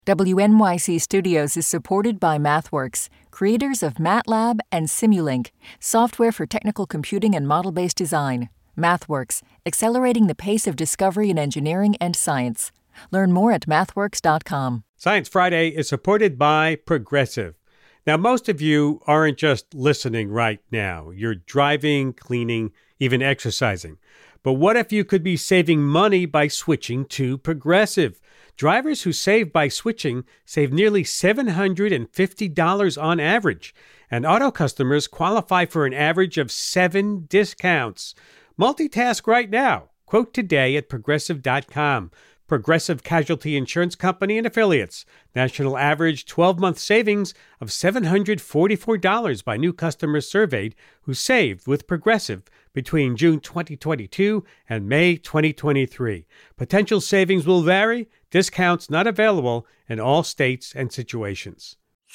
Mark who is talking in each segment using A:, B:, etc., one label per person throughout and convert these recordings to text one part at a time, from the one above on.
A: WNYC Studios is supported by MathWorks, creators of MATLAB and Simulink, software for technical computing and model-based design. MathWorks, accelerating the pace of discovery in engineering and science. Learn more at mathworks.com.
B: Science Friday is supported by Progressive. Now, most of you aren't just listening right now. You're driving, cleaning, even exercising. But what if you could be saving money by switching to Progressive? Drivers who save by switching save nearly $750 on average, and auto customers qualify for an average of 7 discounts. Multitask right now. Quote today at Progressive.com. Progressive Casualty Insurance Company and Affiliates. National average 12-month savings of $744 by new customers surveyed who saved with Progressive between June 2022 and May 2023. Potential savings will vary. Discounts not available in all states and situations.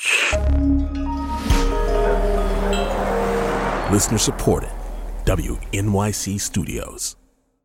C: Listener supported. WNYC Studios.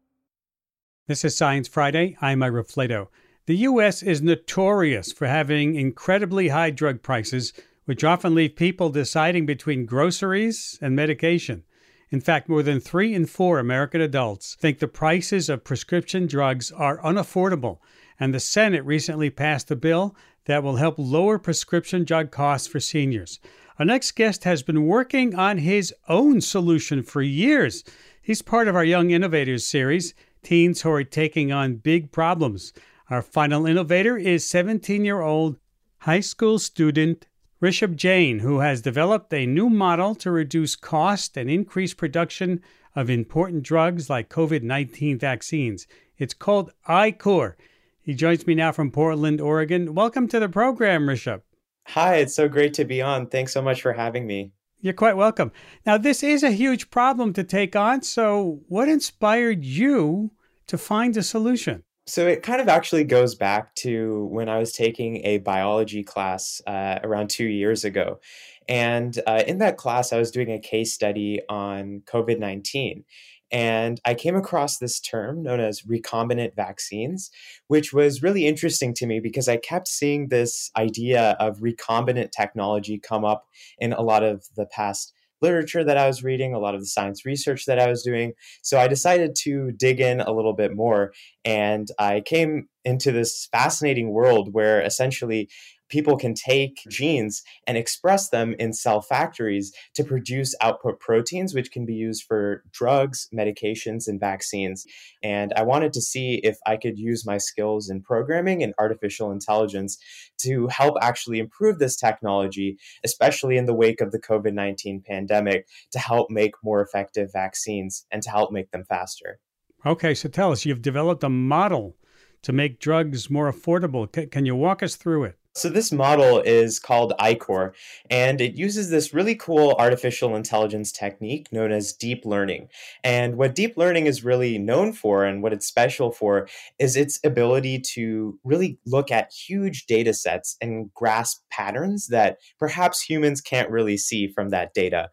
B: This is Science Friday. I'm Ira Flato. The U.S. is notorious for having incredibly high drug prices, which often leave people deciding between groceries and medication. In fact, more than 3 in 4 American adults think the prices of prescription drugs are unaffordable, and the Senate recently passed a bill that will help lower prescription drug costs for seniors. Our next guest has been working on his own solution for years. He's part of our Young Innovators series, teens who are taking on big problems. Our final innovator is 17-year-old high school student Rishabh Jain, who has developed a new model to reduce cost and increase production of important drugs like COVID-19 vaccines. It's called iCor. He joins me now from Portland, Oregon. Welcome to the program, Rishabh.
D: Hi, it's so great to be on. Thanks so much for having me.
B: You're quite welcome. Now, this is a huge problem to take on, so what inspired you to find a solution?
D: So it kind of actually goes back to when I was taking a biology class around 2 years ago. And in that class, I was doing a case study on COVID-19. And I came across this term known as recombinant vaccines, which was really interesting to me because I kept seeing this idea of recombinant technology come up in a lot of the past literature that I was reading, a lot of the science research that I was doing. So I decided to dig in a little bit more. And I came into this fascinating world where essentially people can take genes and express them in cell factories to produce output proteins, which can be used for drugs, medications, and vaccines. And I wanted to see if I could use my skills in programming and artificial intelligence to help actually improve this technology, especially in the wake of the COVID-19 pandemic, to help make more effective vaccines and to help make them faster.
B: Okay, so tell us, you've developed a model to make drugs more affordable. Can you walk us through it?
D: So this model is called iCor, and it uses this really cool artificial intelligence technique known as deep learning. And what deep learning is really known for and what it's special for is its ability to really look at huge data sets and grasp patterns that perhaps humans can't really see from that data.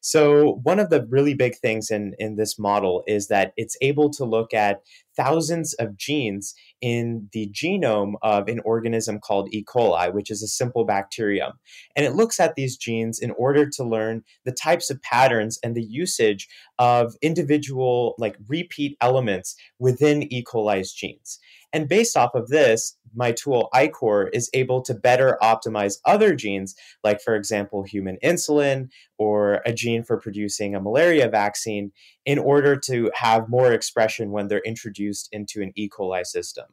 D: So one of the really big things in this model is that it's able to look at thousands of genes in the genome of an organism called E. coli, which is a simple bacterium. And it looks at these genes in order to learn the types of patterns and the usage of individual, repeat elements within E. coli's genes. And based off of this, my tool iCor is able to better optimize other genes, like, for example, human insulin or a gene for producing a malaria vaccine, in order to have more expression when they're introduced into an E. coli system.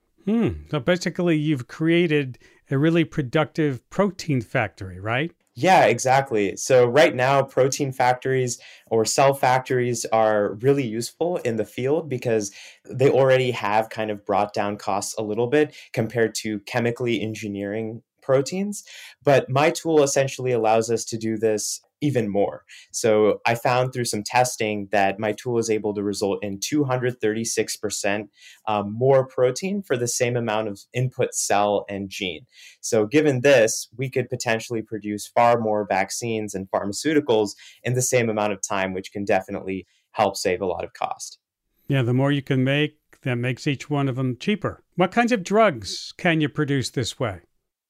B: So basically, you've created a really productive protein factory, right?
D: Yeah, exactly. So right now, protein factories or cell factories are really useful in the field because they already have kind of brought down costs a little bit compared to chemically engineering proteins. But my tool essentially allows us to do this even more. So I found through some testing that my tool is able to result in 236% more protein for the same amount of input cell and gene. So given this, we could potentially produce far more vaccines and pharmaceuticals in the same amount of time, which can definitely help save a lot of cost.
B: Yeah, the more you can make, that makes each one of them cheaper. What kinds of drugs can you produce this way?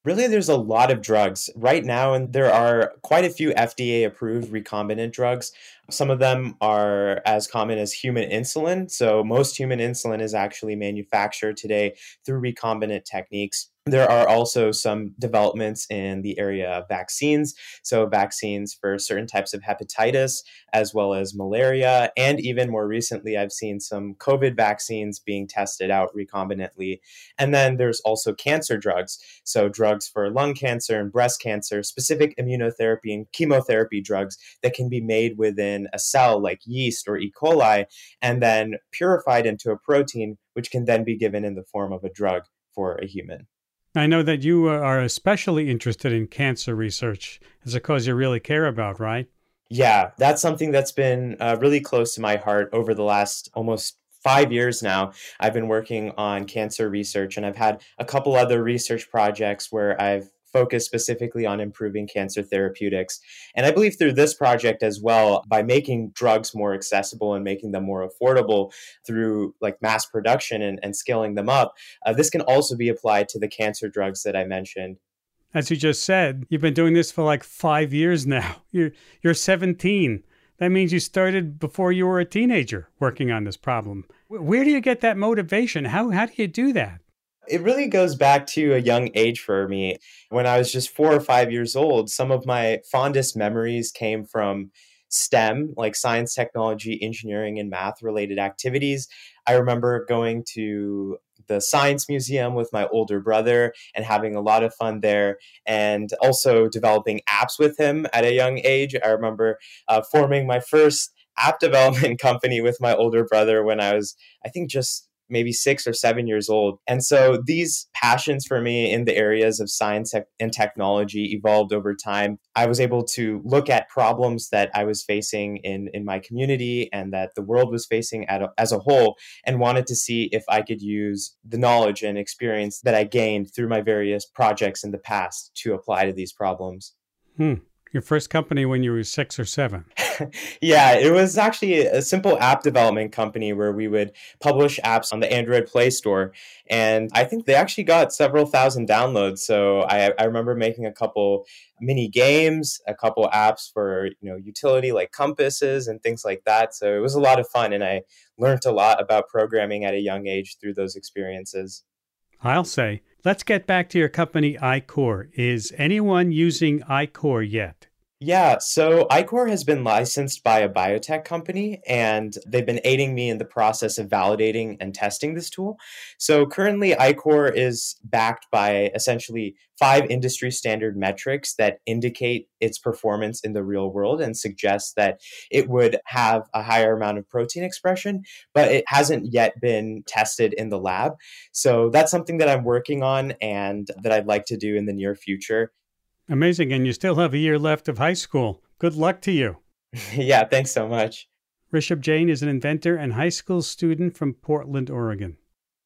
D: Really, there's a lot of drugs right now, and there are quite a few FDA approved recombinant drugs. Some of them are as common as human insulin. So, most human insulin is actually manufactured today through recombinant techniques. There are also some developments in the area of vaccines. So, vaccines for certain types of hepatitis, as well as malaria. And even more recently, I've seen some COVID vaccines being tested out recombinantly. And then there's also cancer drugs. So, drugs for lung cancer and breast cancer, specific immunotherapy and chemotherapy drugs that can be made within a cell like yeast or E. coli and then purified into a protein, which can then be given in the form of a drug for a human.
B: I know that you are especially interested in cancer research. It's a cause you really care about, right?
D: Yeah, that's something that's been really close to my heart over the last almost 5 years now. I've been working on cancer research, and I've had a couple other research projects where I've focused specifically on improving cancer therapeutics. And I believe through this project as well, by making drugs more accessible and making them more affordable through like mass production and scaling them up, this can also be applied to the cancer drugs that I mentioned.
B: As you just said, you've been doing this for like 5 years now. You're 17. That means you started before you were a teenager working on this problem. Where do you get that motivation? How do you do that?
D: It really goes back to a young age for me. When I was just 4 or 5 years old, some of my fondest memories came from STEM, like science, technology, engineering, and math related activities. I remember going to the science museum with my older brother and having a lot of fun there, and also developing apps with him at a young age. I remember forming my first app development company with my older brother when I was, I think, just maybe 6 or 7 years old. And so these passions for me in the areas of science and technology evolved over time. I was able to look at problems that I was facing in my community and that the world was facing as a whole, and wanted to see if I could use the knowledge and experience that I gained through my various projects in the past to apply to these problems.
B: Your first company when you were 6 or 7.
D: Yeah, it was actually a simple app development company where we would publish apps on the Android Play Store. And I think they actually got several thousand downloads. So I remember making a couple mini games, a couple apps for, utility like compasses and things like that. So it was a lot of fun. And I learned a lot about programming at a young age through those experiences.
B: I'll say, let's get back to your company, iQor. Is anyone using iQor yet?
D: Yeah, so iQor has been licensed by a biotech company, and they've been aiding me in the process of validating and testing this tool. So currently, iQor is backed by essentially 5 industry standard metrics that indicate its performance in the real world and suggest that it would have a higher amount of protein expression, but it hasn't yet been tested in the lab. So that's something that I'm working on and that I'd like to do in the near future.
B: Amazing. And you still have a year left of high school. Good luck to you.
D: Yeah, thanks so much.
B: Rishabh Jain is an inventor and high school student from Portland, Oregon.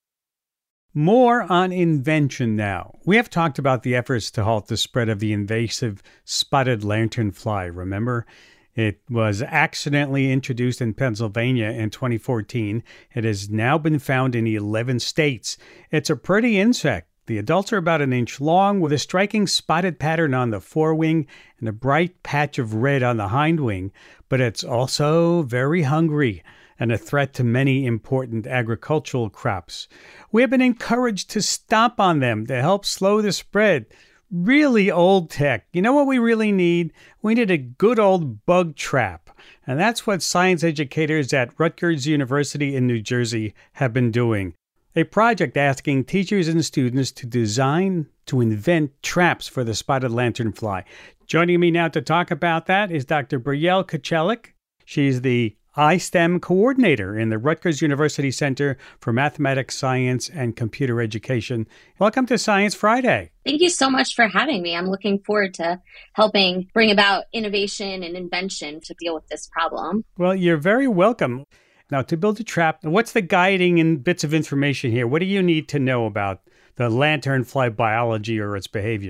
B: More on invention now. We have talked about the efforts to halt the spread of the invasive spotted lanternfly, remember? It was accidentally introduced in Pennsylvania in 2014. It has now been found in 11 states. It's a pretty insect. The adults are about an inch long with a striking spotted pattern on the forewing and a bright patch of red on the hindwing, but it's also very hungry and a threat to many important agricultural crops. We have been encouraged to stomp on them to help slow the spread. Really old tech. You know what we really need? We need a good old bug trap. And that's what science educators at Rutgers University in New Jersey have been doing. A project asking teachers and students to invent traps for the spotted lanternfly. Joining me now to talk about that is Dr. Brielle Kochelik. She's the iSTEM coordinator in the Rutgers University Center for Mathematics, Science, and Computer Education. Welcome to Science Friday.
E: Thank you so much for having me. I'm looking forward to helping bring about innovation and invention to deal with this problem.
B: Well, you're very welcome. Now, to build a trap, what's the guiding and bits of information here? What do you need to know about the lanternfly biology or its behavior?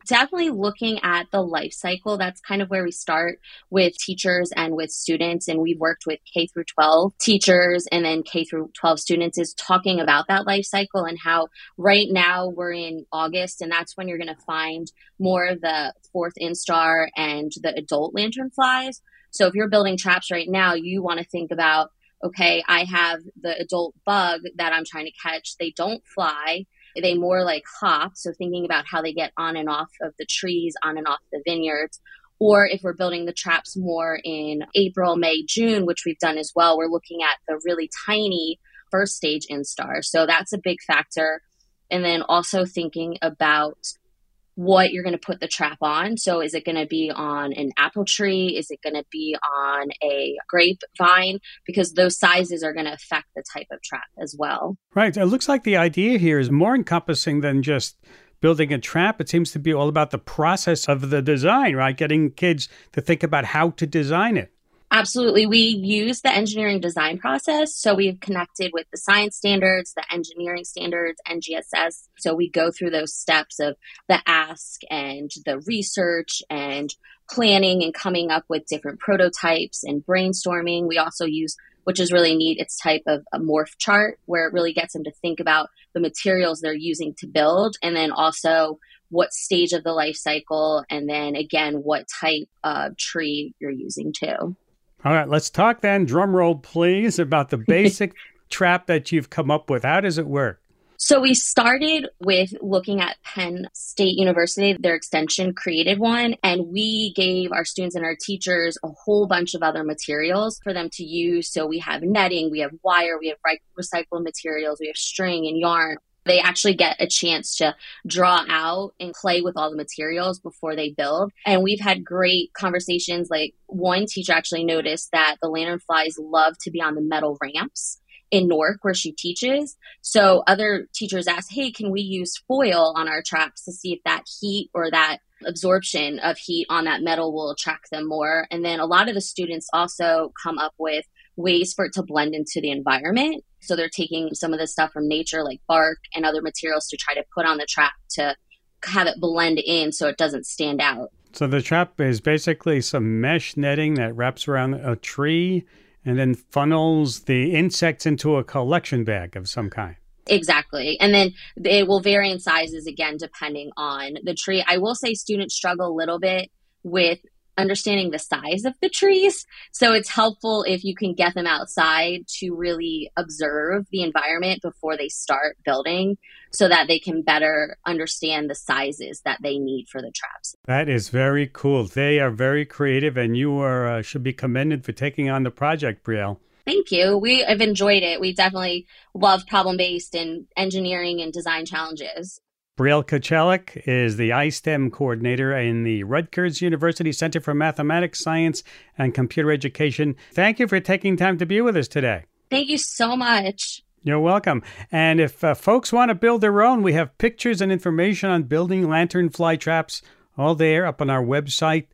E: Definitely looking at the life cycle. That's kind of where we start with teachers and with students. And we've worked with K through 12 teachers and then K through 12 students, is talking about that life cycle and how right now we're in August, and that's when you're going to find more of the fourth instar and the adult lanternflies. So if you're building traps right now, you want to think about, okay, I have the adult bug that I'm trying to catch. They don't fly. They more like hop. So thinking about how they get on and off of the trees, on and off the vineyards. Or if we're building the traps more in April, May, June, which we've done as well, we're looking at the really tiny first stage instar. So that's a big factor. And then also thinking about what you're going to put the trap on. So is it going to be on an apple tree? Is it going to be on a grapevine? Because those sizes are going to affect the type of trap as well.
B: Right. It looks like the idea here is more encompassing than just building a trap. It seems to be all about the process of the design, right? Getting kids to think about how to design it.
E: Absolutely. We use the engineering design process. So we've connected with the science standards, the engineering standards, NGSS. So we go through those steps of the ask and the research and planning and coming up with different prototypes and brainstorming. We also use, which is really neat, it's type of a morph chart where it really gets them to think about the materials they're using to build, and then also what stage of the life cycle, and then again, what type of tree you're using too.
B: All right, let's talk then, drum roll please, about the basic trap that you've come up with. How does it work?
E: So we started with looking at Penn State University. Their extension created one, and we gave our students and our teachers a whole bunch of other materials for them to use. So we have netting, we have wire, we have recycled materials, we have string and yarn. They actually get a chance to draw out and play with all the materials before they build. And we've had great conversations. Like one teacher actually noticed that the lanternflies love to be on the metal ramps in Newark where she teaches. So other teachers asked, hey, can we use foil on our traps to see if that heat or that absorption of heat on that metal will attract them more? And then a lot of the students also come up with ways for it to blend into the environment. So they're taking some of the stuff from nature like bark and other materials to try to put on the trap to have it blend in so it doesn't stand out.
B: So the trap is basically some mesh netting that wraps around a tree and then funnels the insects into a collection bag of some kind.
E: Exactly. And then it will vary in sizes again, depending on the tree. I will say students struggle a little bit with understanding the size of the trees. So it's helpful if you can get them outside to really observe the environment before they start building so that they can better understand the sizes that they need for the traps.
B: That is very cool. They are very creative, and you are should be commended for taking on the project, Brielle.
E: Thank you. We have enjoyed it. We definitely love problem-based and engineering and design challenges.
B: Brielle Kochelik is the iSTEM coordinator in the Rutgers University Center for Mathematics, Science, and Computer Education. Thank you for taking time to be with us today.
E: Thank you so much.
B: You're welcome. And if folks want to build their own, we have pictures and information on building lanternfly traps all there up on our website,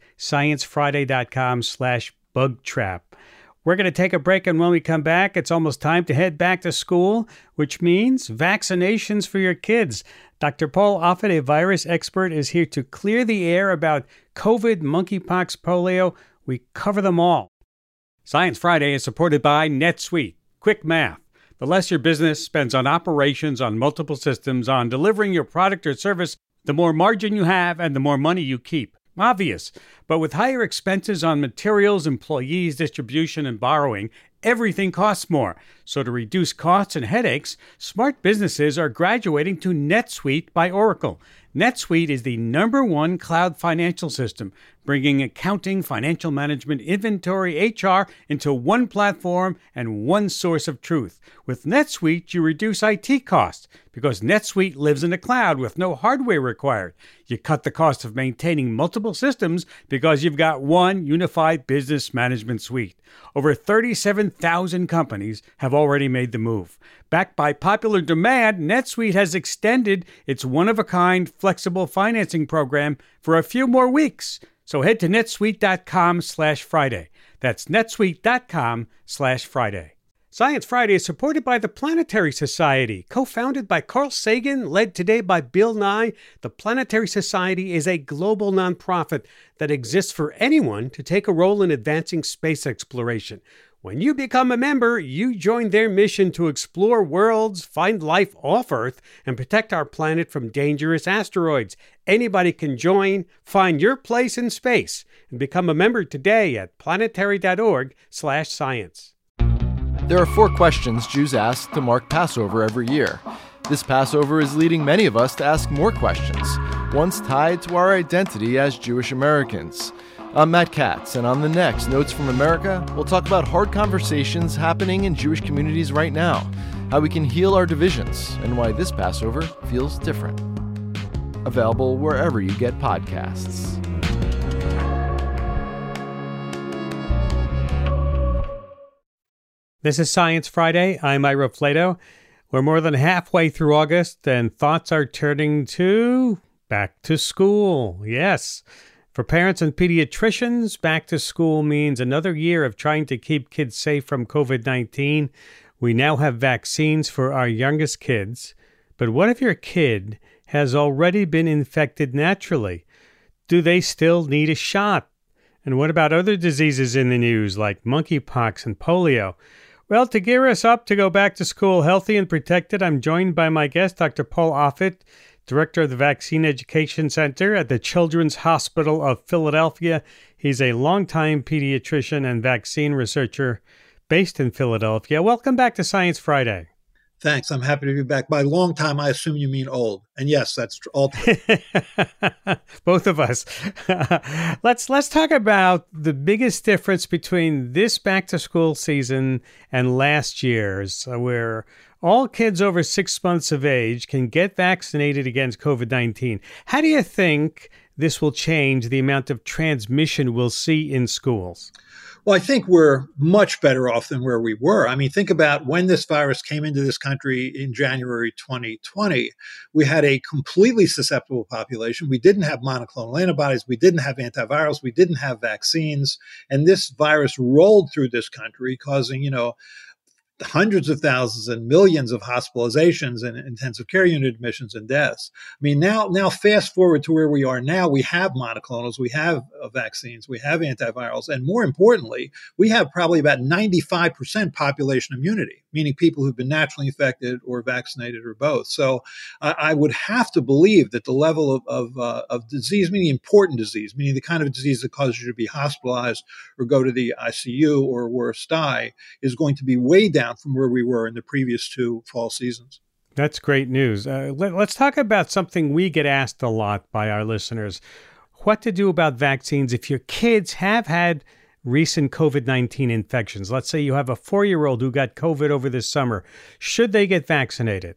B: sciencefriday.com/bugtrap. We're going to take a break, and when we come back, it's almost time to head back to school, which means vaccinations for your kids. Dr. Paul Offit, a virus expert, is here to clear the air about COVID, monkeypox, polio. We cover them all. Science Friday is supported by NetSuite. Quick math. The less your business spends on operations, on multiple systems, on delivering your product or service, the more margin you have and the more money you keep. Obvious, but with higher expenses on materials, employees, distribution, and borrowing, everything costs more. So to reduce costs and headaches, smart businesses are graduating to NetSuite by Oracle. NetSuite is the #1 cloud financial system, bringing accounting, financial management, inventory, HR into one platform and one source of truth. With NetSuite, you reduce IT costs because NetSuite lives in the cloud with no hardware required. You cut the cost of maintaining multiple systems because you've got one unified business management suite. Over 37,000 companies have already made the move. Backed by popular demand, NetSuite has extended its one-of-a-kind flexible financing program for a few more weeks. So head to netsuite.com/Friday. That's netsuite.com/Friday. Science Friday is supported by the Planetary Society. Co-founded by Carl Sagan, led today by Bill Nye, the Planetary Society is a global nonprofit that exists for anyone to take a role in advancing space exploration. When you become a member, you join their mission to explore worlds, find life off Earth, and protect our planet from dangerous asteroids. Anybody can join. Find your place in space and become a member today at planetary.org/science.
F: There are 4 questions Jews ask to mark Passover every year. This Passover is leading many of us to ask more questions, ones tied to our identity as Jewish Americans. I'm Matt Katz, and on the next Notes from America, we'll talk about hard conversations happening in Jewish communities right now, how we can heal our divisions, and why this Passover feels different. Available wherever you get podcasts.
B: This is Science Friday. I'm Ira Flato. We're more than halfway through August, and thoughts are turning to back to school. Yes. For parents and pediatricians, back to school means another year of trying to keep kids safe from COVID-19. We now have vaccines for our youngest kids. But what if your kid has already been infected naturally? Do they still need a shot? And what about other diseases in the news like monkeypox and polio? Well, to gear us up to go back to school healthy and protected, I'm joined by my guest, Dr. Paul Offit, Director of the Vaccine Education Center at the Children's Hospital of Philadelphia. He's a longtime pediatrician and vaccine researcher based in Philadelphia. Welcome back to Science Friday.
G: Thanks. I'm happy to be back. By long time, I assume you mean old. And yes, that's all true.
B: Both of us. Let's talk about the biggest difference between this back-to-school season and last year's, where all kids over 6 months of age can get vaccinated against COVID-19. How do you think this will change the amount of transmission we'll see in schools?
G: Well, I think we're much better off than where we were. I mean, think about when this virus came into this country in January 2020. We had a completely susceptible population. We didn't have monoclonal antibodies. We didn't have antivirals. We didn't have vaccines. And this virus rolled through this country, causing, hundreds of thousands and millions of hospitalizations and intensive care unit admissions and deaths. I mean, now fast forward to where we are now, we have monoclonals, we have vaccines, we have antivirals, and more importantly, we have probably about 95% population immunity, meaning people who've been naturally infected or vaccinated or both. So I would have to believe that the level of disease, meaning important disease, meaning the kind of disease that causes you to be hospitalized or go to the ICU or worse die, is going to be way down from where we were in the previous 2 fall seasons.
B: That's great news. Let's talk about something we get asked a lot by our listeners. What to do about vaccines if your kids have had recent COVID-19 infections. Let's say you have a 4-year-old who got COVID over this summer. Should they get vaccinated?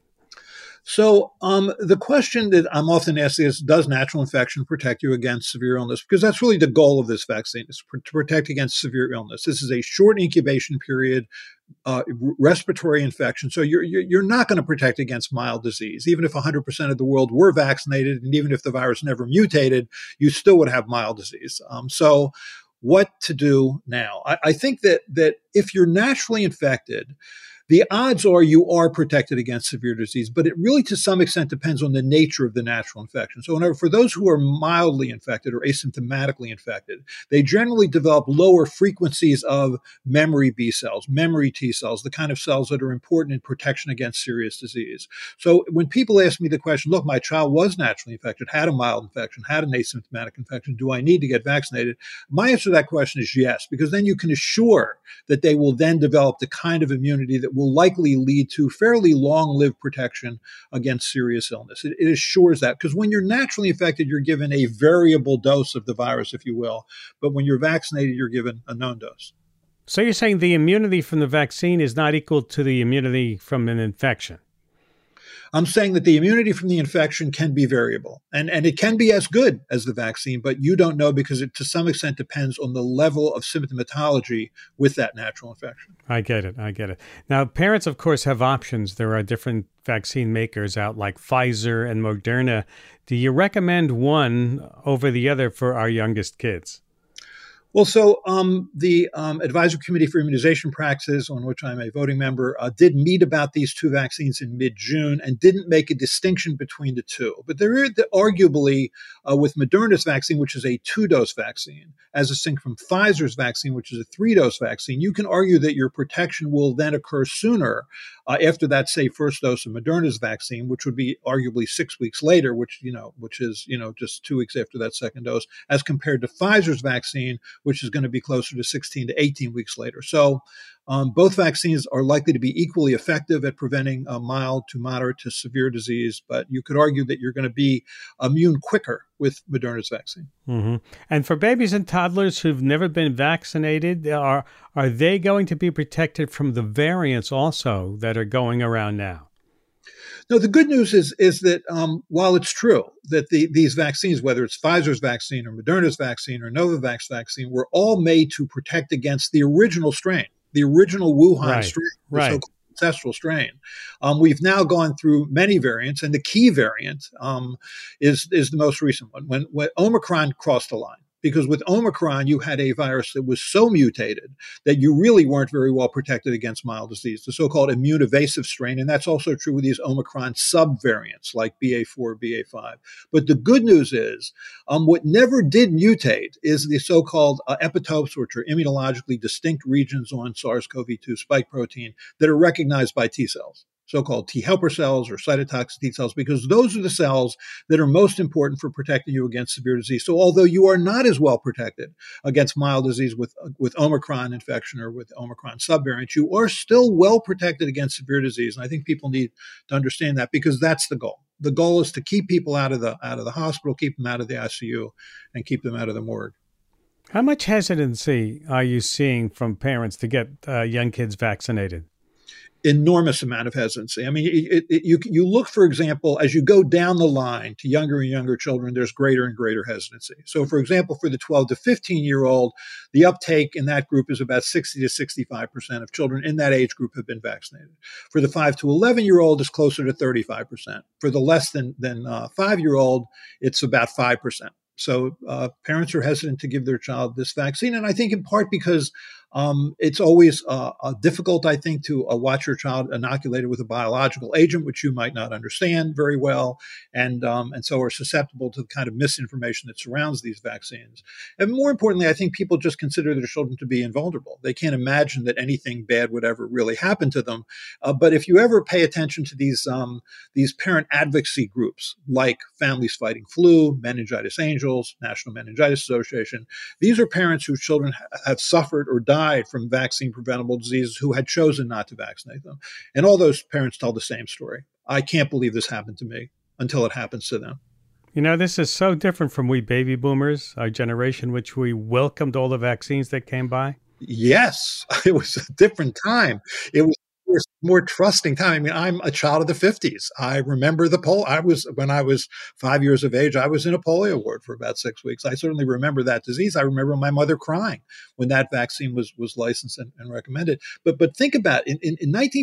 G: So the question that I'm often asked is, does natural infection protect you against severe illness? Because that's really the goal of this vaccine, is to protect against severe illness. This is a short incubation period, respiratory infection. So you're not going to protect against mild disease. Even if 100% of the world were vaccinated, and even if the virus never mutated, you still would have mild disease. So what to do now? I think that if you're naturally infected, the odds are you are protected against severe disease, but it really to some extent depends on the nature of the natural infection. So for those who are mildly infected or asymptomatically infected, they generally develop lower frequencies of memory B cells, memory T cells, the kind of cells that are important in protection against serious disease. So when people ask me the question, look, my child was naturally infected, had a mild infection, had an asymptomatic infection, do I need to get vaccinated? My answer to that question is yes, because then you can assure that they will then develop the kind of immunity that will likely lead to fairly long-lived protection against serious illness. It assures that, because when you're naturally infected, you're given a variable dose of the virus, if you will. But when you're vaccinated, you're given a known dose.
B: So you're saying the immunity from the vaccine is not equal to the immunity from an infection?
G: I'm saying that the immunity from the infection can be variable, and it can be as good as the vaccine, but you don't know because it to some extent depends on the level of symptomatology with that natural infection.
B: I get it. Now, parents, of course, have options. There are different vaccine makers out like Pfizer and Moderna. Do you recommend one over the other for our youngest kids?
G: Well, so the Advisory Committee for Immunization Practices, on which I'm a voting member, did meet about these two vaccines in mid-June and didn't make a distinction between the two. But there is arguably, with Moderna's vaccine, which is a 2-dose vaccine, as distinct from Pfizer's vaccine, which is a 3-dose vaccine, you can argue that your protection will then occur sooner after that, say, first dose of Moderna's vaccine, which would be arguably 6 weeks later, which is just 2 weeks after that second dose, as compared to Pfizer's vaccine, which is going to be closer to 16 to 18 weeks later. So both vaccines are likely to be equally effective at preventing mild to moderate to severe disease, but you could argue that you're going to be immune quicker with Moderna's vaccine.
B: Mm-hmm. And for babies and toddlers who've never been vaccinated, are they going to be protected from the variants also that are going around now?
G: No, the good news is that while it's true that these vaccines, whether it's Pfizer's vaccine or Moderna's vaccine or Novavax vaccine, were all made to protect against the original strain, the original Wuhan strain, the so-called ancestral strain. We've now gone through many variants, and the key variant is the most recent one. When Omicron crossed the line, because with Omicron, you had a virus that was so mutated that you really weren't very well protected against mild disease, the so-called immune evasive strain. And that's also true with these Omicron subvariants like BA4, BA5. But the good news is what never did mutate is the so-called epitopes, which are immunologically distinct regions on SARS-CoV-2 spike protein that are recognized by T cells, so-called T helper cells or cytotoxic T cells, because those are the cells that are most important for protecting you against severe disease. So although you are not as well protected against mild disease with Omicron infection or with Omicron subvariants, you are still well protected against severe disease. And I think people need to understand that, because that's the goal. The goal is to keep people out of the hospital, keep them out of the ICU, and keep them out of the morgue.
B: How much hesitancy are you seeing from parents to get young kids vaccinated?
G: Enormous amount of hesitancy. I mean, you look, for example, as you go down the line to younger and younger children, there's greater and greater hesitancy. So, for example, for the 12 to 15-year-old, the uptake in that group is about 60 to 65% of children in that age group have been vaccinated. For the 5 to 11-year-old, it's closer to 35%. For the less than 5-year-old, it's about 5%. So parents are hesitant to give their child this vaccine. And I think in part because it's always difficult, I think, to watch your child inoculated with a biological agent, which you might not understand very well, and so are susceptible to the kind of misinformation that surrounds these vaccines. And more importantly, I think people just consider their children to be invulnerable. They can't imagine that anything bad would ever really happen to them. But if you ever pay attention to these parent advocacy groups like Families Fighting Flu, Meningitis Angels, National Meningitis Association, these are parents whose children have suffered or died from vaccine-preventable diseases who had chosen not to vaccinate them. And all those parents tell the same story. I can't believe this happened to me until it happens to them.
B: You know, this is so different from we baby boomers, our generation, which we welcomed all the vaccines that came by.
G: Yes, it was a different time. It was more trusting time. I mean, I'm a child of the 50s. I remember when I was 5 years of age, I was in a polio ward for about 6 weeks. I certainly remember that disease. I remember my mother crying when that vaccine was licensed and recommended. But think about it. In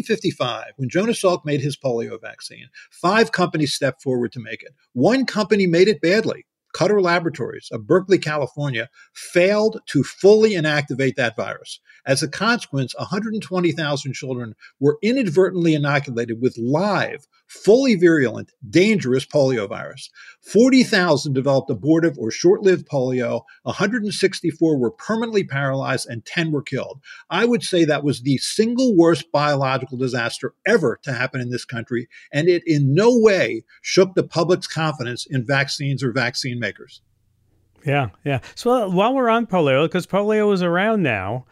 G: 1955, when Jonas Salk made his polio vaccine, 5 companies stepped forward to make it. One company made it badly. Cutter Laboratories of Berkeley, California, failed to fully inactivate that virus. As a consequence, 120,000 children were inadvertently inoculated with live, fully virulent, dangerous polio virus. 40,000 developed abortive or short-lived polio, 164 were permanently paralyzed, and 10 were killed. I would say that was the single worst biological disaster ever to happen in this country, and it in no way shook the public's confidence in vaccines or vaccine makers.
B: Yeah. So while we're on polio, because polio is around now,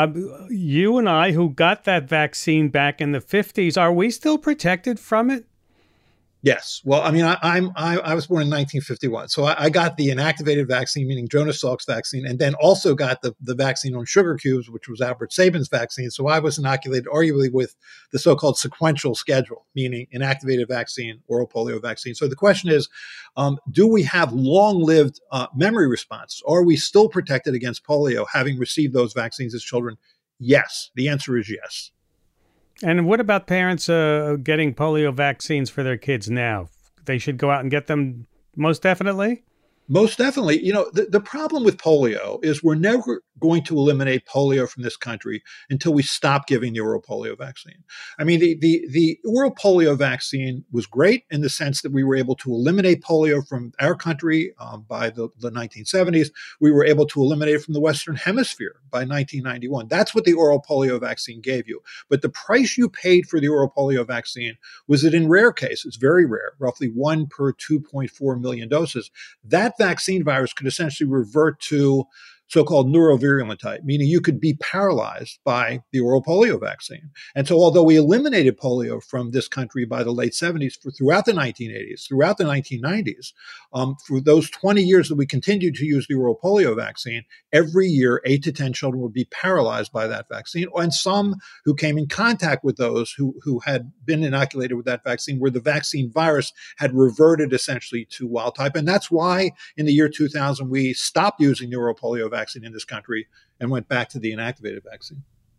B: you and I who got that vaccine back in the 50s, are we still protected from it?
G: Yes. Well, I mean, I was born in 1951, so I got the inactivated vaccine, meaning Jonas Salk's vaccine, and then also got the vaccine on sugar cubes, which was Albert Sabin's vaccine. So I was inoculated arguably with the so-called sequential schedule, meaning inactivated vaccine, oral polio vaccine. So the question is, do we have long-lived memory response? Are we still protected against polio having received those vaccines as children? Yes. The answer is yes.
B: And what about parents getting polio vaccines for their kids now? They should go out and get them most definitely?
G: Most definitely. The problem with polio is we're never going to eliminate polio from this country until we stop giving the oral polio vaccine. I mean, the oral polio vaccine was great in the sense that we were able to eliminate polio from our country by the 1970s. We were able to eliminate it from the Western Hemisphere by 1991. That's what the oral polio vaccine gave you. But the price you paid for the oral polio vaccine was that in rare cases, very rare, roughly 1 per 2.4 million doses, that vaccine virus could essentially revert to so-called neurovirulent type, meaning you could be paralyzed by the oral polio vaccine. And so although we eliminated polio from this country by the late 70s, throughout the 1980s, throughout the 1990s, for those 20 years that we continued to use the oral polio vaccine, every year 8 to 10 children would be paralyzed by that vaccine. And some who came in contact with those who had been inoculated with that vaccine, where the vaccine virus had reverted essentially to wild type. And that's why in the year 2000, we stopped using the oral polio vaccine in this country and went back to the inactivated vaccine.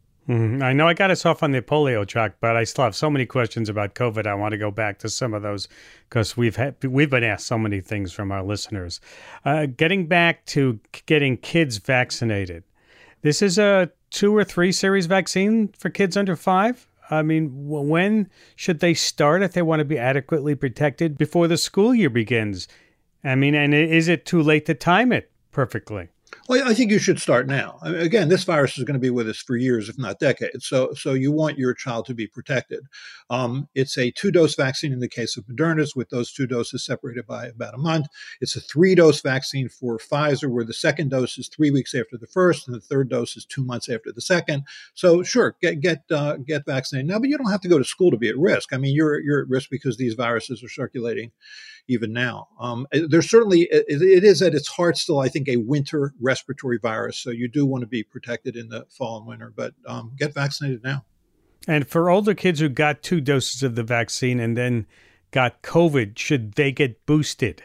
B: I know I got us off on the polio track, but I still have so many questions about COVID. I want to go back to some of those because we've been asked so many things from our listeners. Getting back to getting kids vaccinated. This is a 2 or 3 series vaccine for kids under 5. I mean, when should they start if they want to be adequately protected before the school year begins? I mean, and is it too late to time it perfectly?
G: Well, I think you should start now. I mean, again, this virus is going to be with us for years, if not decades. So you want your child to be protected. It's a 2-dose vaccine in the case of Moderna's, with those 2 doses separated by about a month. It's a 3-dose vaccine for Pfizer, where the second dose is 3 weeks after the first, and the third dose is 2 months after the second. So sure, get vaccinated now, but you don't have to go to school to be at risk. I mean, you're at risk because these viruses are circulating even now. There's certainly, it is at its heart still, I think, a winter respiratory virus. So you do want to be protected in the fall and winter, but get vaccinated now.
B: And for older kids who got 2 doses of the vaccine and then got COVID, should they get boosted?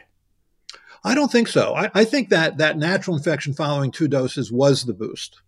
G: I don't think so. I think that natural infection following 2 doses was the boost.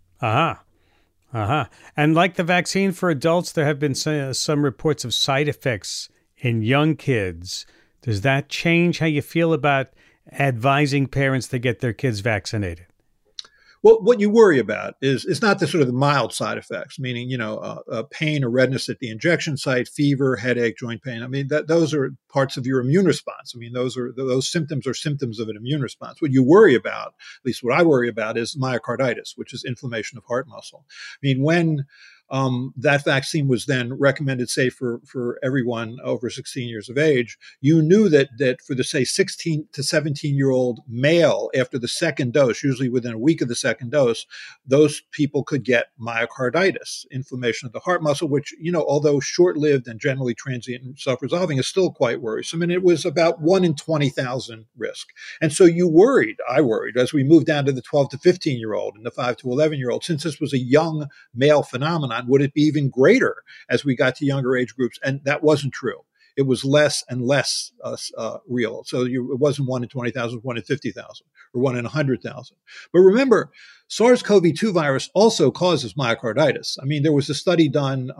B: And like the vaccine for adults, there have been some reports of side effects in young kids. Does that change how you feel about advising parents to get their kids vaccinated?
G: Well, what you worry about is not the sort of the mild side effects, meaning, pain or redness at the injection site, fever, headache, joint pain. I mean, those are parts of your immune response. I mean, those symptoms are symptoms of an immune response. What you worry about, at least what I worry about, is myocarditis, which is inflammation of heart muscle. I mean, when that vaccine was then recommended, say, for everyone over 16 years of age, you knew that for the, say, 16 to 17-year-old male after the second dose, usually within a week of the second dose, those people could get myocarditis, inflammation of the heart muscle, which, although short-lived and generally transient and self-resolving, is still quite worrisome. And it was about 1 in 20,000 risk. And so I worried, as we moved down to the 12 to 15-year-old and the 5 to 11-year-old, since this was a young male phenomenon, would it be even greater as we got to younger age groups? And that wasn't true. It was less and less real. So it wasn't 1 in 20,000, it was 1 in 50,000 or 1 in 100,000. But remember, SARS-CoV-2 virus also causes myocarditis. I mean, there was a study done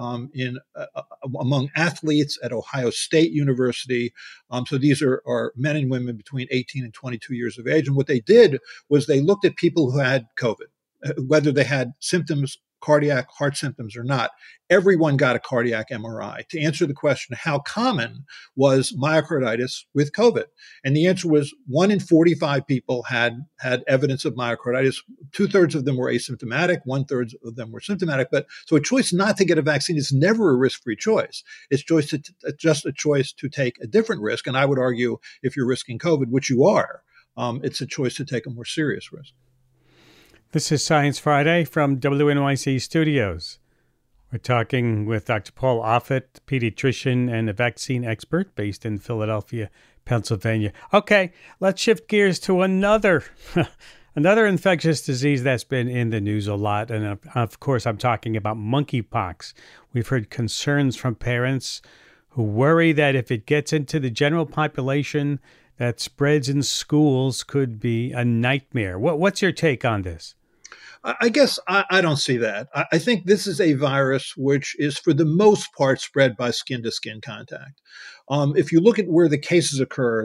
G: among athletes at Ohio State University. So these are men and women between 18 and 22 years of age. And what they did was they looked at people who had COVID, whether they had symptoms, cardiac heart symptoms or not. Everyone got a cardiac MRI to answer the question, how common was myocarditis with COVID? And the answer was 1 in 45 people had evidence of myocarditis. 2/3 of them were asymptomatic, 1/3 of them were symptomatic. But so a choice not to get a vaccine is never a risk-free choice. It's just a choice to take a different risk. And I would argue if you're risking COVID, which you are, it's a choice to take a more serious risk.
B: This is Science Friday from WNYC Studios. We're talking with Dr. Paul Offit, pediatrician and a vaccine expert based in Philadelphia, Pennsylvania. Okay, let's shift gears to another infectious disease that's been in the news a lot. And of course, I'm talking about monkeypox. We've heard concerns from parents who worry that if it gets into the general population, that spreads in schools could be a nightmare. What's your take on this?
G: I guess I don't see that. I think this is a virus which is, for the most part, spread by skin-to-skin contact. If you look at where the cases occur,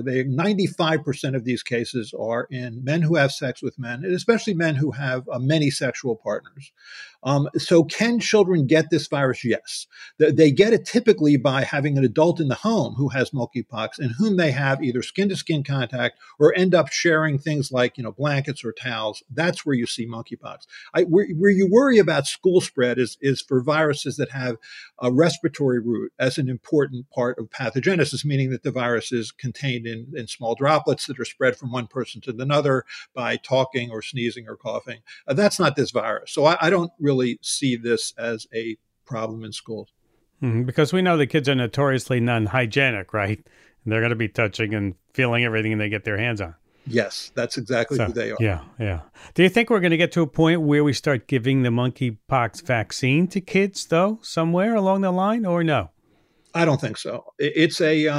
G: 95% of these cases are in men who have sex with men, and especially men who have many sexual partners. So can children get this virus? Yes. They get it typically by having an adult in the home who has monkeypox and whom they have either skin-to-skin contact or end up sharing things like, blankets or towels. That's where you see monkeypox. Where you worry about school spread is for viruses that have a respiratory route as an important part of pathogenesis, meaning that the virus is contained in small droplets that are spread from one person to another by talking or sneezing or coughing. That's not this virus. So I don't really see this as a problem in schools.
B: Because we know the kids are notoriously non-hygienic, right? And they're going to be touching and feeling everything they get their hands on.
G: Yes, that's exactly who they are.
B: Yeah. Do you think we're going to get to a point where we start giving the monkeypox vaccine to kids, though, somewhere along the line, or no?
G: I don't think so. It's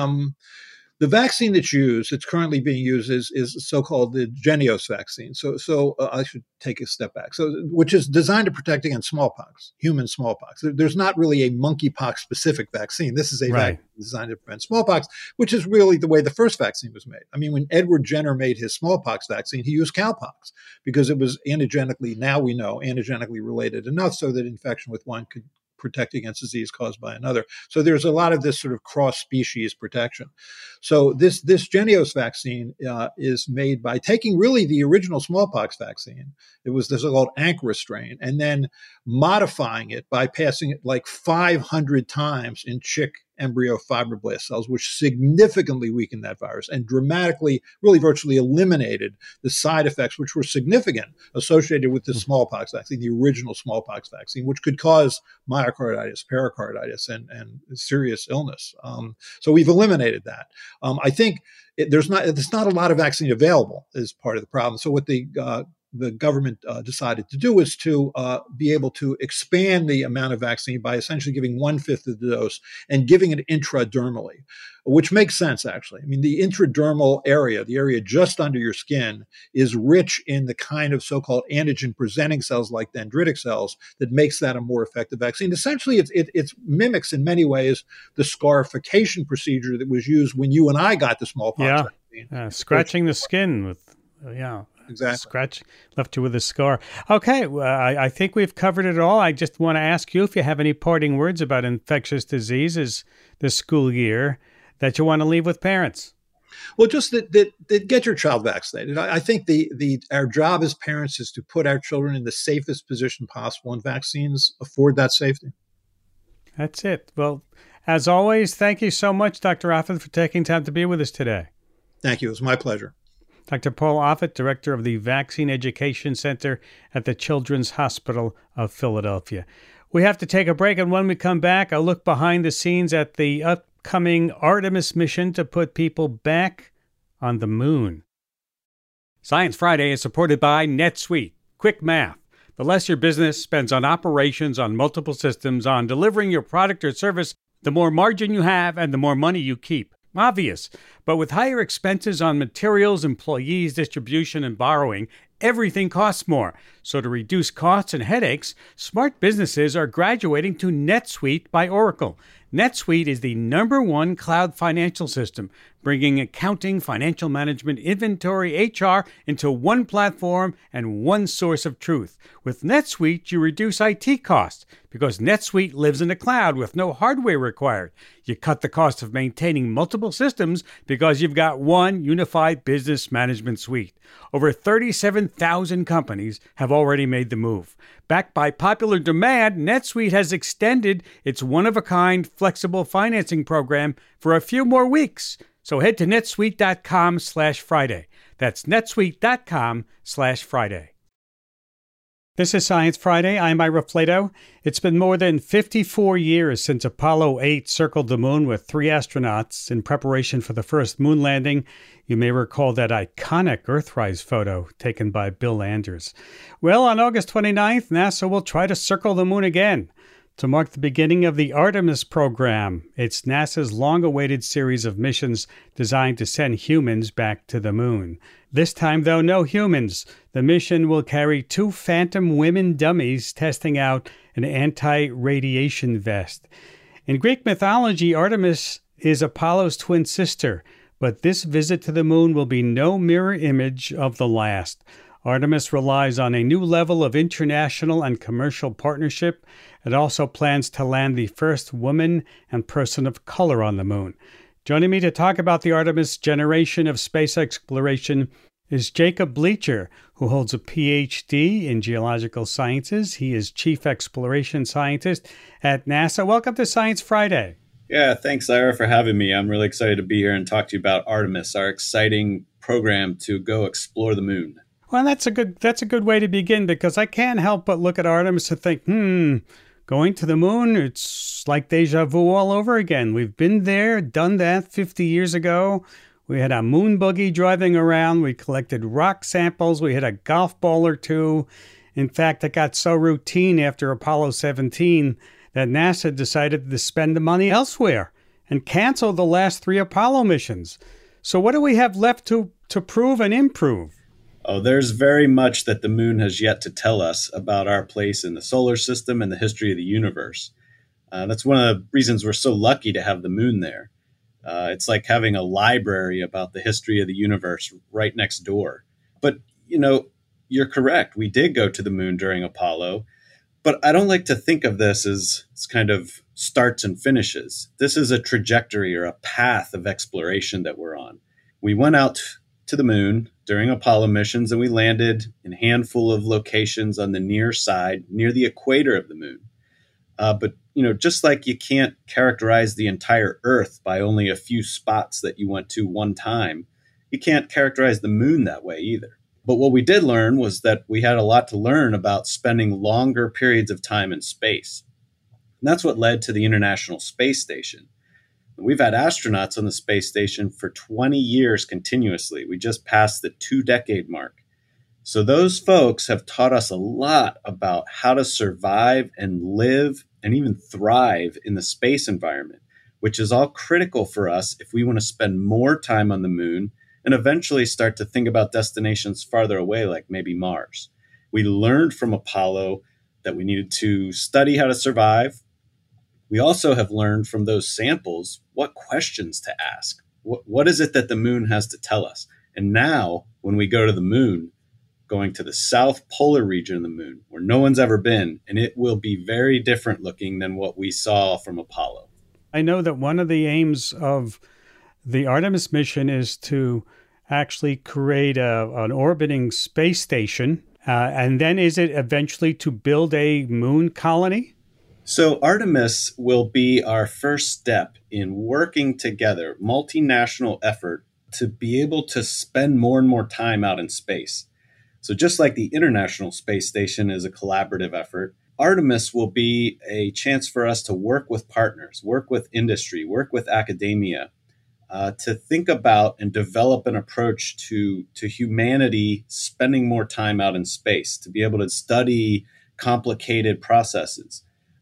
G: the vaccine that's used, it's currently being used, is so-called the Jynneos vaccine. So I should take a step back. Which is designed to protect against smallpox, human smallpox. There's not really a monkeypox-specific vaccine. This is a vaccine designed to prevent smallpox, which is really the way the first vaccine was made. I mean, when Edward Jenner made his smallpox vaccine, he used cowpox because it was now we know, antigenically related enough so that infection with one could protect against disease caused by another. So there's a lot of this sort of cross-species protection. So this Jynneos vaccine is made by taking really the original smallpox vaccine. It was the so-called Ankara strain, and then modifying it by passing it like 500 times in chick embryo fibroblast cells, which significantly weakened that virus and dramatically, really virtually eliminated the side effects, which were significant, associated with the smallpox vaccine, the original smallpox vaccine, which could cause myocarditis, pericarditis, and serious illness. So we've eliminated that. I think there's not a lot of vaccine available as part of the problem. So what the government decided to do is to be able to expand the amount of vaccine by essentially giving 1/5 of the dose and giving it intradermally, which makes sense, actually. I mean, the intradermal area, the area just under your skin, is rich in the kind of so-called antigen-presenting cells like dendritic cells that makes that a more effective vaccine. Essentially, it mimics in many ways the scarification procedure that was used when you and I got the smallpox vaccine.
B: Scratching the skin with,
G: Exactly.
B: Left you with a scar. Okay, I think we've covered it all. I just want to ask you if you have any parting words about infectious diseases this school year that you want to leave with parents.
G: Well, just that get your child vaccinated. I think our job as parents is to put our children in the safest position possible, and vaccines afford that safety.
B: That's it. Well, as always, thank you so much, Dr. Offit, for taking time to be with us today.
G: Thank you. It was my pleasure.
B: Dr. Paul Offit, Director of the Vaccine Education Center at the Children's Hospital of Philadelphia. We have to take a break, and when we come back, I'll look behind the scenes at the upcoming Artemis mission to put people back on the moon. Science Friday is supported by NetSuite. Quick math. The less your business spends on operations, on multiple systems, on delivering your product or service, the more margin you have and the more money you keep. Obvious, but with higher expenses on materials, employees, distribution, and borrowing, everything costs more. So to reduce costs and headaches, smart businesses are graduating to NetSuite by Oracle. NetSuite is the #1 cloud financial system, bringing accounting, financial management, inventory, HR into one platform and one source of truth. With NetSuite, you reduce IT costs because NetSuite lives in the cloud with no hardware required. You cut the cost of maintaining multiple systems because you've got one unified business management suite. Over 37,000 companies have already made the move. Backed by popular demand, NetSuite has extended its one-of-a-kind flexible financing program for a few more weeks. So head to netsuite.com/Friday. That's netsuite.com/Friday. This is Science Friday. I'm Ira Flato. It's been more than 54 years since Apollo 8 circled the moon with 3 astronauts in preparation for the first moon landing. You may recall that iconic Earthrise photo taken by Bill Anders. Well, on August 29th, NASA will try to circle the moon again to mark the beginning of the Artemis program. It's NASA's long-awaited series of missions designed to send humans back to the moon. This time, though, no humans. The mission will carry 2 phantom women dummies testing out an anti-radiation vest. In Greek mythology, Artemis is Apollo's twin sister, but this visit to the moon will be no mirror image of the last. Artemis relies on a new level of international and commercial partnership. It also plans to land the first woman and person of color on the moon. Joining me to talk about the Artemis generation of space exploration is Jacob Bleacher, who holds a PhD in geological sciences. He is Chief Exploration Scientist at NASA. Welcome to Science Friday.
H: Yeah, thanks, Ira, for having me. I'm really excited to be here and talk to you about Artemis, our exciting program to go explore the moon.
B: Well, that's a good way to begin, because I can't help but look at Artemis and think, going to the moon, it's like deja vu all over again. We've been there, done that 50 years ago. We had a moon buggy driving around. We collected rock samples. We hit a golf ball or two. In fact, it got so routine after Apollo 17 that NASA decided to spend the money elsewhere and cancel the last 3 Apollo missions. So what do we have left to prove and improve?
H: Oh, there's very much that the moon has yet to tell us about our place in the solar system and the history of the universe. That's one of the reasons we're so lucky to have the moon there. It's like having a library about the history of the universe right next door. But, you're correct. We did go to the moon during Apollo, but I don't like to think of this as kind of starts and finishes. This is a trajectory or a path of exploration that we're on. We went out to the moon during Apollo missions, and we landed in a handful of locations on the near side, near the equator of the moon. But just like you can't characterize the entire Earth by only a few spots that you went to one time, you can't characterize the moon that way either. But what we did learn was that we had a lot to learn about spending longer periods of time in space. And that's what led to the International Space Station. We've had astronauts on the space station for 20 years continuously. We just passed the 2-decade mark. So those folks have taught us a lot about how to survive and live and even thrive in the space environment, which is all critical for us if we want to spend more time on the moon and eventually start to think about destinations farther away, like maybe Mars. We learned from Apollo that we needed to study how to survive. We also have learned from those samples what questions to ask. What is it that the moon has to tell us? And now, when we go to the moon, going to the south polar region of the moon, where no one's ever been, and it will be very different looking than what we saw from Apollo.
B: I know that one of the aims of the Artemis mission is to actually create an orbiting space station, and then is it eventually to build a moon colony?
H: So Artemis will be our first step in working together, multinational effort, to be able to spend more and more time out in space. So just like the International Space Station is a collaborative effort, Artemis will be a chance for us to work with partners, work with industry, work with academia, to think about and develop an approach to humanity spending more time out in space, to be able to study complicated processes.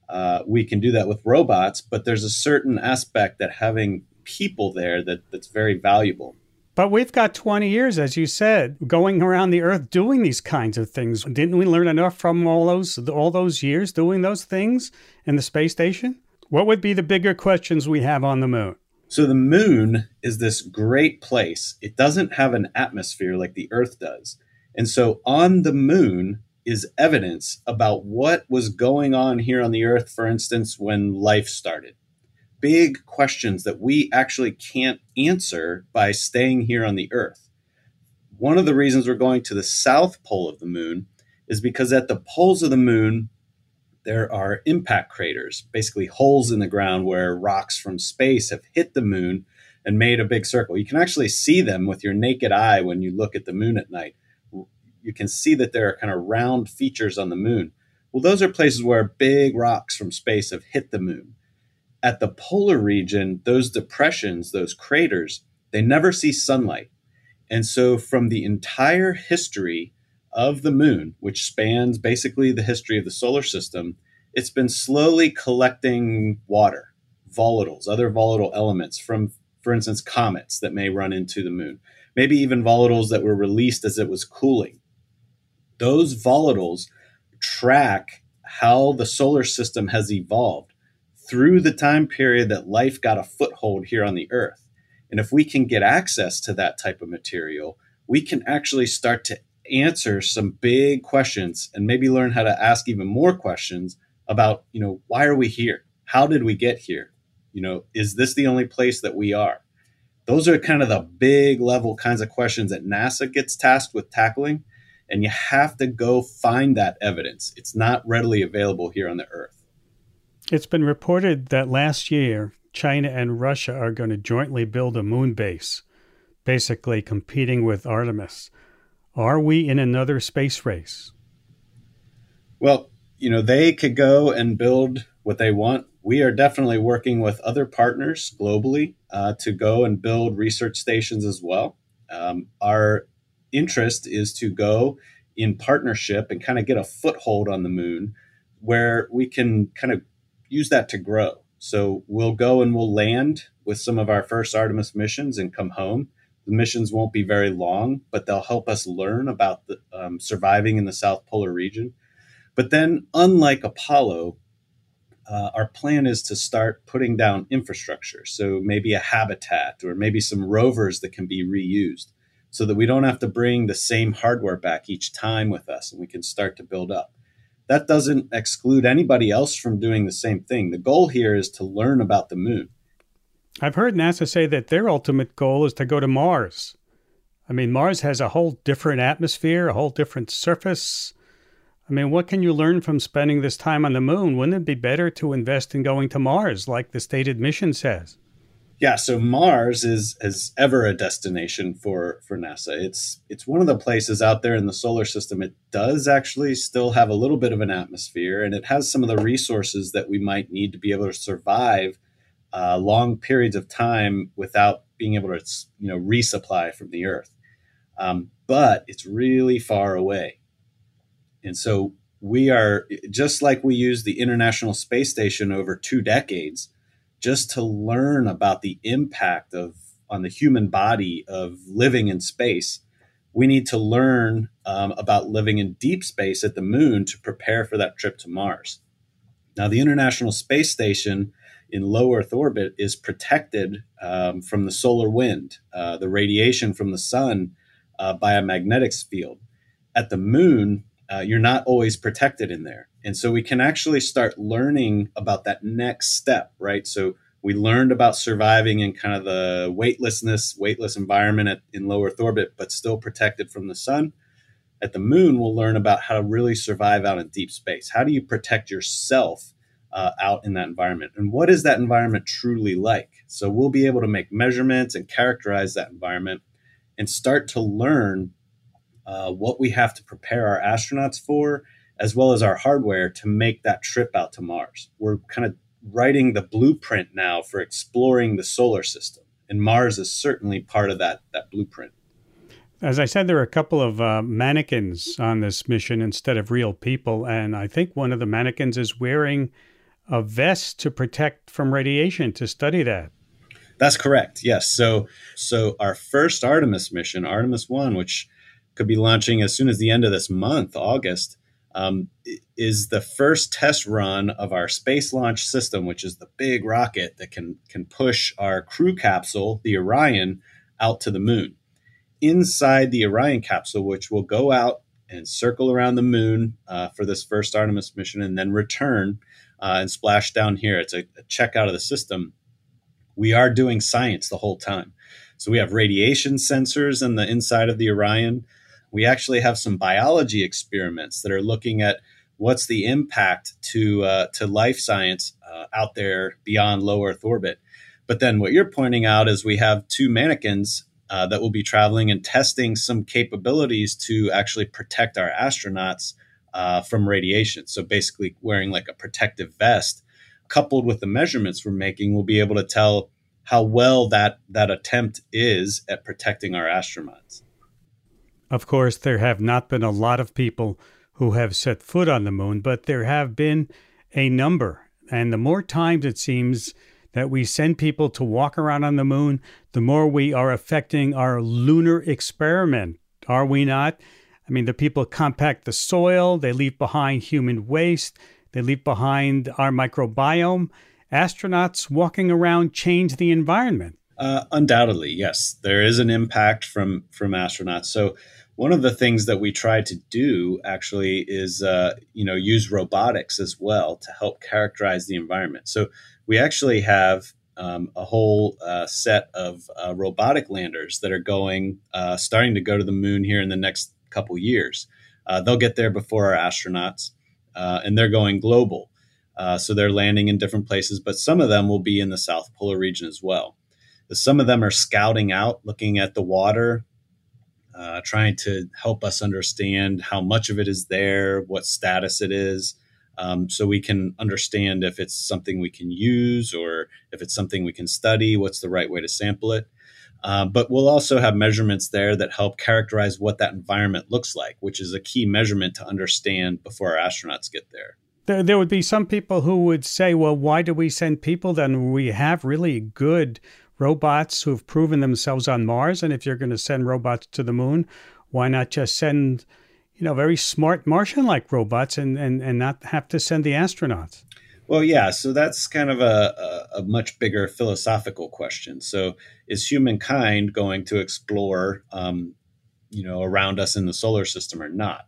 H: We can do that with robots, but there's a certain aspect that having people there that's very valuable.
B: But we've got 20 years, as you said, going around the Earth doing these kinds of things. Didn't we learn enough from all those years doing those things in the space station? What would be the bigger questions we have on the moon?
H: So the moon is this great place. It doesn't have an atmosphere like the Earth does. And so on the moon is evidence about what was going on here on the Earth, for instance, when life started. Big questions that we actually can't answer by staying here on the Earth. One of the reasons we're going to the south pole of the moon is because at the poles of the moon, there are impact craters, basically holes in the ground where rocks from space have hit the moon and made a big circle. You can actually see them with your naked eye when you look at the moon at night. You can see that there are kind of round features on the moon. Well, those are places where big rocks from space have hit the moon. At the polar region, those depressions, those craters, they never see sunlight. And so from the entire history of the moon, which spans basically the history of the solar system, it's been slowly collecting water, volatiles, other volatile elements from, for instance, comets that may run into the moon, maybe even volatiles that were released as it was cooling. Those volatiles track how the solar system has evolved through the time period that life got a foothold here on the Earth. And if we can get access to that type of material, we can actually start to answer some big questions and maybe learn how to ask even more questions about, why are we here? How did we get here? Is this the only place that we are? Those are kind of the big level kinds of questions that NASA gets tasked with tackling. And you have to go find that evidence. It's not readily available here on the Earth.
B: It's been reported that last year, China and Russia are going to jointly build a moon base, basically competing with Artemis. Are we in another space race?
H: Well, they could go and build what they want. We are definitely working with other partners globally to go and build research stations as well. Our interest is to go in partnership and kind of get a foothold on the moon where we can kind of use that to grow. So we'll go and we'll land with some of our first Artemis missions and come home. The missions won't be very long, but they'll help us learn about the, surviving in the South Polar region. But then, unlike Apollo, our plan is to start putting down infrastructure. So maybe a habitat or maybe some rovers that can be reused so that we don't have to bring the same hardware back each time with us and we can start to build up. That doesn't exclude anybody else from doing the same thing. The goal here is to learn about the moon.
B: I've heard NASA say that their ultimate goal is to go to Mars. I mean, Mars has a whole different atmosphere, a whole different surface. I mean, what can you learn from spending this time on the moon? Wouldn't it be better to invest in going to Mars, like the stated mission says?
H: Yeah, so Mars is ever a destination for NASA. It's one of the places out there in the solar system. It does actually still have a little bit of an atmosphere, and it has some of the resources that we might need to be able to survive long periods of time without being able to, resupply from the Earth. But it's really far away. And so we are, just like we used the International Space Station over 2 decades, just to learn about the impact on the human body of living in space, we need to learn about living in deep space at the moon to prepare for that trip to Mars. Now, the International Space Station in low Earth orbit is protected from the solar wind, the radiation from the sun by a magnetic field. At the moon, you're not always protected in there. And so we can actually start learning about that next step, right? So we learned about surviving in kind of the weightless environment in low Earth orbit, but still protected from the sun. At the moon, we'll learn about how to really survive out in deep space. How do you protect yourself out in that environment? And what is that environment truly like? So we'll be able to make measurements and characterize that environment and start to learn what we have to prepare our astronauts for, as well as our hardware to make that trip out to Mars. We're kind of writing the blueprint now for exploring the solar system, and Mars is certainly part of that blueprint.
B: As I said, there are a couple of mannequins on this mission instead of real people, and I think one of the mannequins is wearing a vest to protect from radiation to study that.
H: That's correct, yes. So our first Artemis mission, Artemis 1, which could be launching as soon as the end of this month, August, is the first test run of our Space Launch System, which is the big rocket that can push our crew capsule, the Orion, out to the moon. Inside the Orion capsule, which will go out and circle around the moon for this first Artemis mission and then return and splash down here. It's a check out of the system. We are doing science the whole time. So we have radiation sensors in the inside of the Orion. We actually have some biology experiments that are looking at what's the impact to life science out there beyond low Earth orbit. But then what you're pointing out is we have 2 mannequins that will be traveling and testing some capabilities to actually protect our astronauts from radiation. So basically wearing like a protective vest, coupled with the measurements we're making, we'll be able to tell how well that attempt is at protecting our astronauts.
B: Of course, there have not been a lot of people who have set foot on the moon, but there have been a number. And the more times it seems that we send people to walk around on the moon, the more we are affecting our lunar experiment, are we not? I mean, the people compact the soil, they leave behind human waste, they leave behind our microbiome, astronauts walking around change the environment?
H: Undoubtedly, yes. There is an impact from astronauts. So one of the things that we try to do actually is, use robotics as well to help characterize the environment. So we actually have a whole set of robotic landers that are starting to go to the moon here in the next couple years. They'll get there before our astronauts, and they're going global. So they're landing in different places, but some of them will be in the South Polar region as well. Some of them are scouting out, looking at the water, trying to help us understand how much of it is there, what status it is, so we can understand if it's something we can use or if it's something we can study, what's the right way to sample it. But we'll also have measurements there that help characterize what that environment looks like, which is a key measurement to understand before our astronauts get there.
B: There would be some people who would say, well, why do we send people then? We have really good robots who've proven themselves on Mars. And if you're going to send robots to the moon, why not just send, very smart Martian-like robots and not have to send the astronauts?
H: Well, yeah. So that's kind of a much bigger philosophical question. So is humankind going to explore, around us in the solar system or not?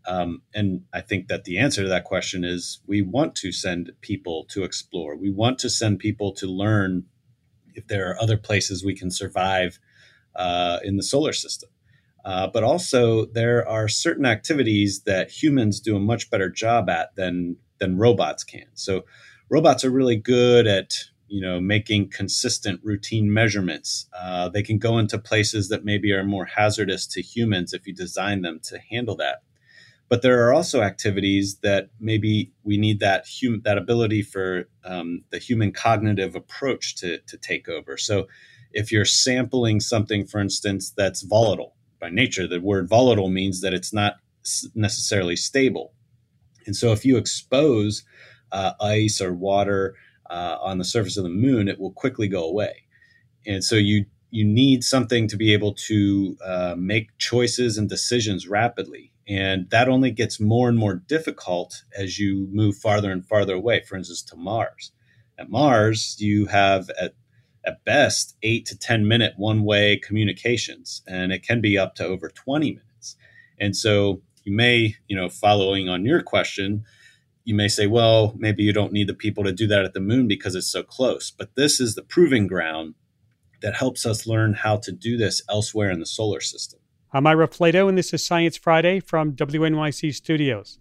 H: And I think that the answer to that question is we want to send people to explore. We want to send people to learn if there are other places we can survive in the solar system. But also there are certain activities that humans do a much better job at than robots can. So robots are really good at, making consistent routine measurements. They can go into places that maybe are more hazardous to humans if you design them to handle that. But there are also activities that maybe we need that ability for the human cognitive approach to take over. So if you're sampling something, for instance, that's volatile by nature, the word volatile means that it's not necessarily stable. And so if you expose ice or water on the surface of the moon, it will quickly go away. And so you need something to be able to make choices and decisions rapidly. And that only gets more and more difficult as you move farther and farther away, for instance, to Mars. At Mars, you have at best 8 to 10 minute one-way communications, and it can be up to over 20 minutes. And so you may, following on your question, you may say, well, maybe you don't need the people to do that at the moon because it's so close. But this is the proving ground that helps us learn how to do this elsewhere in the solar system.
B: I'm Ira Flato, and this is Science Friday from WNYC Studios.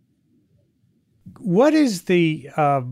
B: What is the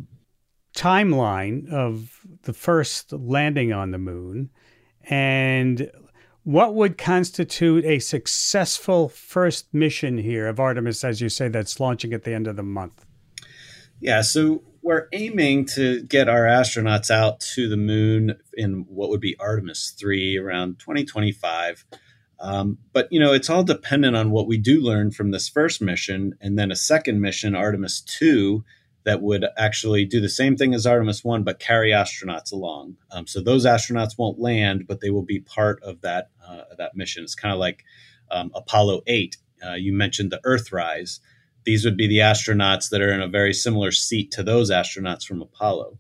B: timeline of the first landing on the moon, and what would constitute a successful first mission here of Artemis, as you say, that's launching at the end of the month?
H: Yeah, so we're aiming to get our astronauts out to the moon in what would be Artemis 3 around 2025. But, it's all dependent on what we do learn from this first mission, and then a second mission, Artemis 2, that would actually do the same thing as Artemis 1, but carry astronauts along. So those astronauts won't land, but they will be part of that mission. It's kind of like Apollo 8. You mentioned the Earthrise. These would be the astronauts that are in a very similar seat to those astronauts from Apollo.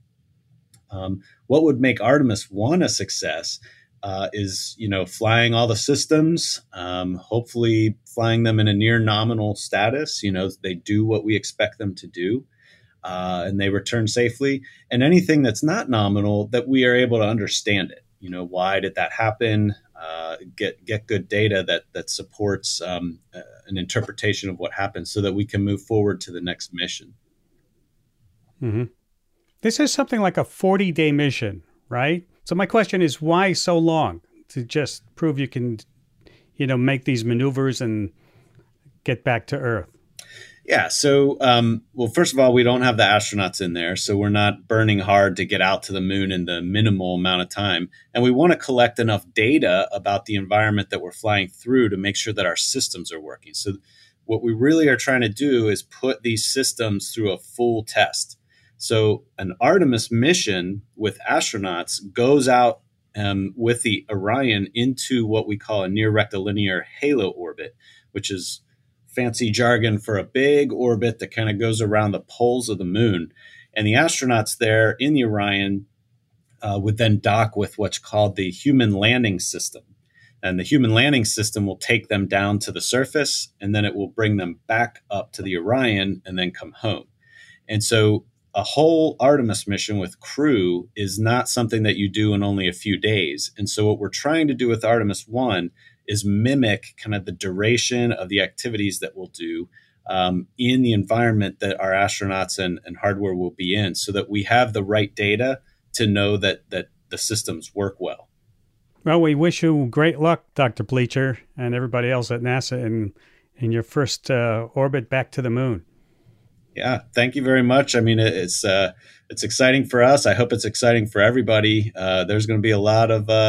H: What would make Artemis 1 a success is, flying all the systems, hopefully flying them in a near nominal status. They do what we expect them to do, and they return safely. And anything that's not nominal, that we are able to understand it. Why did that happen? Get good data that supports an interpretation of what happened so that we can move forward to the next mission.
B: Mm-hmm. This is something like a 40-day mission, right? So my question is, why so long? To just prove you can, make these maneuvers and get back to Earth?
H: Yeah. So, well, first of all, we don't have the astronauts in there, so we're not burning hard to get out to the moon in the minimal amount of time. And we want to collect enough data about the environment that we're flying through to make sure that our systems are working. So what we really are trying to do is put these systems through a full test. So an Artemis mission with astronauts goes out with the Orion into what we call a near rectilinear halo orbit, which is fancy jargon for a big orbit that kind of goes around the poles of the moon. And the astronauts there in the Orion would then dock with what's called the Human Landing System. And the Human Landing System will take them down to the surface, and then it will bring them back up to the Orion and then come home. And so a whole Artemis mission with crew is not something that you do in only a few days. And so what we're trying to do with Artemis 1 is mimic kind of the duration of the activities that we'll do in the environment that our astronauts and hardware will be in, so that we have the right data to know that the systems work well.
B: Well, we wish you great luck, Dr. Bleacher, and everybody else at NASA in your first orbit back to the moon.
H: Yeah, thank you very much. I mean, it's exciting for us. I hope it's exciting for everybody. There's going to be a lot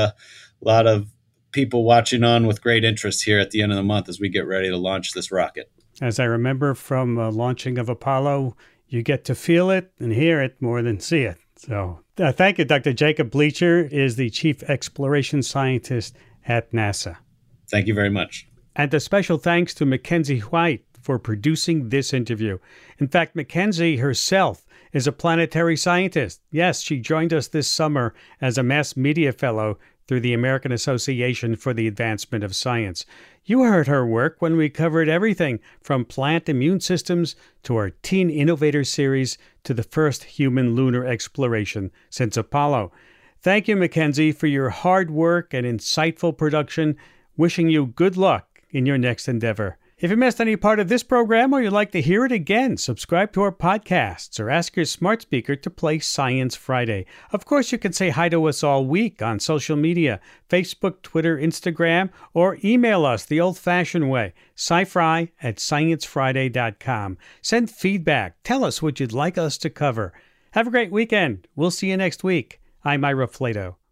H: of people watching on with great interest here at the end of the month as we get ready to launch this rocket. As I remember from launching of Apollo, you get to feel it and hear it more than see it. So thank you, Dr. Jacob Bleacher is the Chief Exploration Scientist at NASA. Thank you very much. And a special thanks to Mackenzie White for producing this interview. In fact, Mackenzie herself is a planetary scientist. Yes, she joined us this summer as a mass media fellow through the American Association for the Advancement of Science. You heard her work when we covered everything from plant immune systems to our Teen Innovator series to the first human lunar exploration since Apollo. Thank you, Mackenzie, for your hard work and insightful production. Wishing you good luck in your next endeavor. If you missed any part of this program or you'd like to hear it again, subscribe to our podcasts or ask your smart speaker to play Science Friday. Of course, you can say hi to us all week on social media, Facebook, Twitter, Instagram, or email us the old-fashioned way, scifri@sciencefriday.com. Send feedback. Tell us what you'd like us to cover. Have a great weekend. We'll see you next week. I'm Ira Flato.